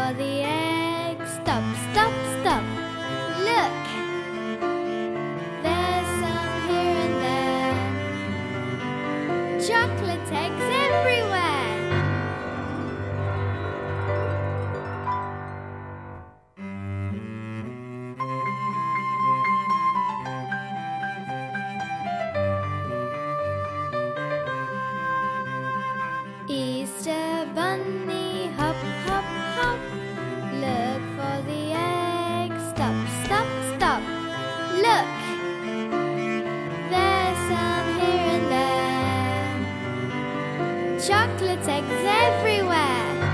for the egg. Stop, stop, stop. Look! There's some here and there. Chocolate eggs everywhere. Easter bunny, hop, hop, hop. Look for the egg. Stop, stop, stop. Look! There's some here and there. Chocolate eggs everywhere.